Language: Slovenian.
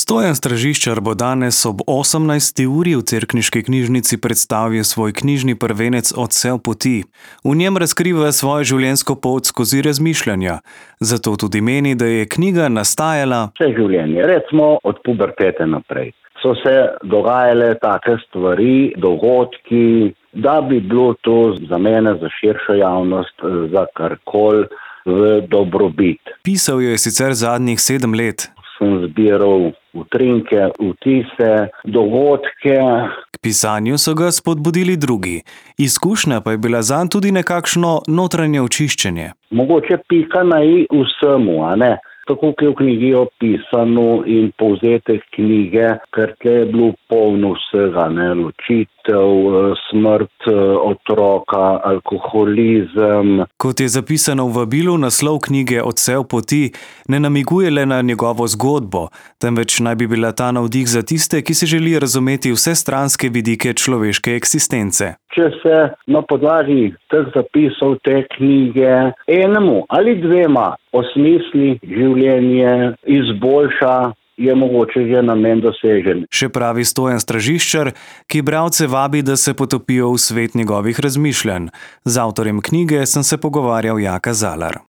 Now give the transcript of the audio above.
Stojan Stražiščar bo danes ob 18. uri v Cerkniški knjižnici predstavil svoj knjižni prvenec Odsev poti. V njem razkriva svojo življenjsko pot skozi razmišljanja. Zato tudi meni, da je knjiga nastajala vse življenje, recimo od pubertete naprej. So se dogajale take stvari, dogodki, da bi bilo to za mene, za širšo javnost, za karkoli v dobrobit. Pisal je sicer zadnjih 7 let. Sem zbiral utrinke, vtise, dogodke. K pisanju so ga spodbudili drugi. Izkušnja pa je bila zanj tudi nekakšno notranje očiščenje. Mogoče pika na i vsemu, a ne? Tako kot je v knjigi opisano in povzetek knjige, ker te je bilo polno vsega, ne? Ločitev, smrt otroka, alkoholizem. Kot je zapisano v vabilu, naslov knjige Odsev poti ne namiguje le na njegovo zgodbo, temveč naj bi bila ta navdih za tiste, ki si želijo razumeti vse stranske vidike človeške eksistence. Če se na podlagi teh zapisov te knjige enemu ali dvema osmisli življenje, izboljša, je mogoče že namen dosežen. Še pravi Stojan Stražiščar, ki bralce vabi, da se potopijo v svet njegovih razmišljanj. Z avtorjem knjige sem se pogovarjal Jaka Zalar.